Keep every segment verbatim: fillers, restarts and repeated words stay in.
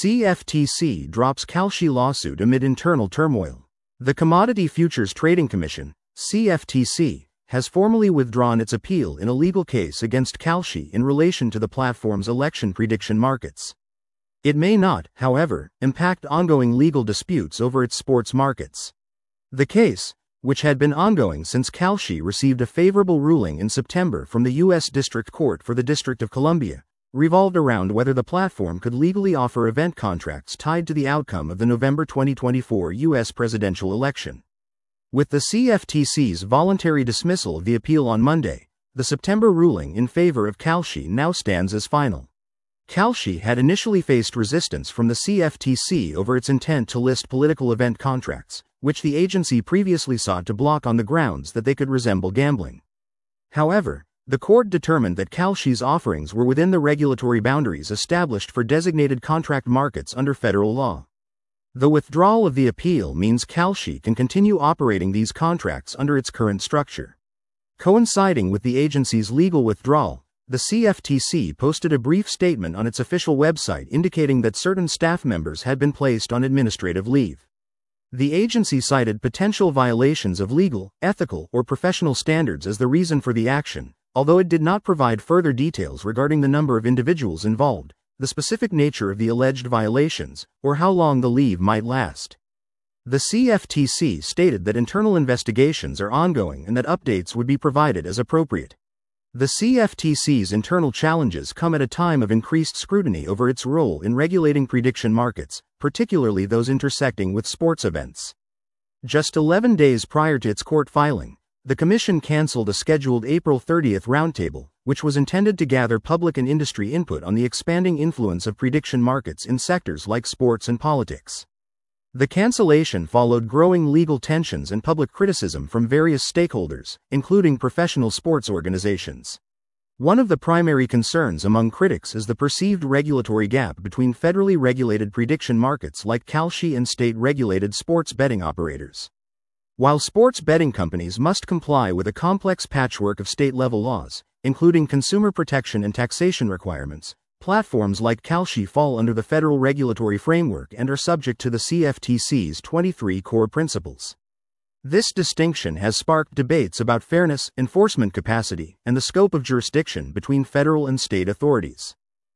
C F T C drops Kalshi lawsuit amid internal turmoil. The Commodity Futures Trading Commission, C F T C, has formally withdrawn its appeal in a legal case against Kalshi in relation to the platform's election prediction markets. It may not, however, impact ongoing legal disputes over its sports markets. The case, which had been ongoing since Kalshi received a favorable ruling in September from the U S District Court for the District of Columbia, revolved around whether the platform could legally offer event contracts tied to the outcome of the November twenty twenty-four U S presidential election. With the C F T C's voluntary dismissal of the appeal on Monday, the September ruling in favor of Kalshi now stands as final. Kalshi had initially faced resistance from the C F T C over its intent to list political event contracts, which the agency previously sought to block on the grounds that they could resemble gambling. However, the court determined that Kalshi's offerings were within the regulatory boundaries established for designated contract markets under federal law. The withdrawal of the appeal means Kalshi can continue operating these contracts under its current structure. Coinciding with the agency's legal withdrawal, the C F T C posted a brief statement on its official website indicating that certain staff members had been placed on administrative leave. The agency cited potential violations of legal, ethical, or professional standards as the reason for the action, although it did not provide further details regarding the number of individuals involved, the specific nature of the alleged violations, or how long the leave might last. The C F T C stated that internal investigations are ongoing and that updates would be provided as appropriate. The C F T C's internal challenges come at a time of increased scrutiny over its role in regulating prediction markets, particularly those intersecting with sports events. Just eleven days prior to its court filing, the Commission canceled a scheduled April thirtieth roundtable, which was intended to gather public and industry input on the expanding influence of prediction markets in sectors like sports and politics. The cancellation followed growing legal tensions and public criticism from various stakeholders, including professional sports organizations. One of the primary concerns among critics is the perceived regulatory gap between federally regulated prediction markets like Kalshi and state-regulated sports betting operators. While sports betting companies must comply with a complex patchwork of state-level laws, including consumer protection and taxation requirements, platforms like Kalshi fall under the federal regulatory framework and are subject to the C F T C's twenty-three core principles. This distinction has sparked debates about fairness, enforcement capacity, and the scope of jurisdiction between federal and state authorities.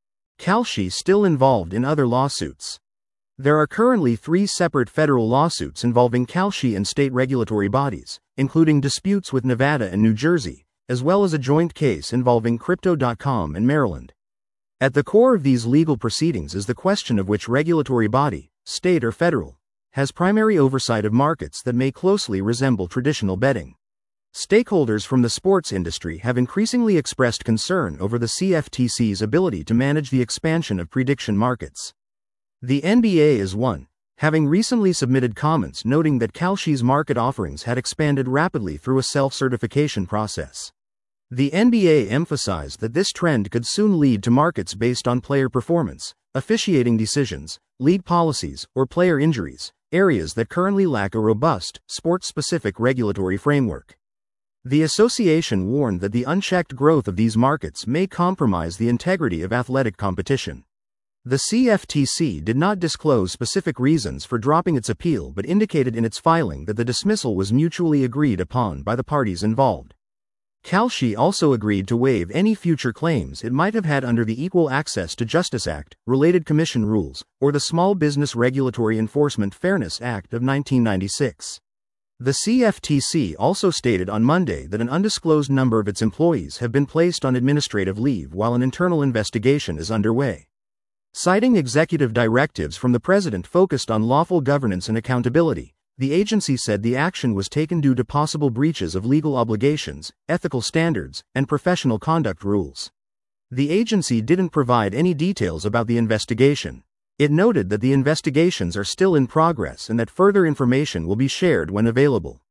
Kalshi still involved in other lawsuits. There are currently three separate federal lawsuits involving Kalshi and state regulatory bodies, including disputes with Nevada and New Jersey, as well as a joint case involving Crypto dot com and Maryland. At the core of these legal proceedings is the question of which regulatory body, state or federal, has primary oversight of markets that may closely resemble traditional betting. Stakeholders from the sports industry have increasingly expressed concern over the C F T C's ability to manage the expansion of prediction markets. The N B A is one, having recently submitted comments noting that Kalshi's market offerings had expanded rapidly through a self-certification process. The N B A emphasized that this trend could soon lead to markets based on player performance, officiating decisions, league policies, or player injuries, areas that currently lack a robust, sport-specific regulatory framework. The association warned that the unchecked growth of these markets may compromise the integrity of athletic competition. The C F T C did not disclose specific reasons for dropping its appeal but indicated in its filing that the dismissal was mutually agreed upon by the parties involved. Kalshi also agreed to waive any future claims it might have had under the Equal Access to Justice Act, related commission rules, or the Small Business Regulatory Enforcement Fairness Act of nineteen ninety-six. The C F T C also stated on Monday that an undisclosed number of its employees have been placed on administrative leave while an internal investigation is underway. Citing executive directives from the president focused on lawful governance and accountability, the agency said the action was taken due to possible breaches of legal obligations, ethical standards, and professional conduct rules. The agency didn't provide any details about the investigation. It noted that the investigations are still in progress and that further information will be shared when available.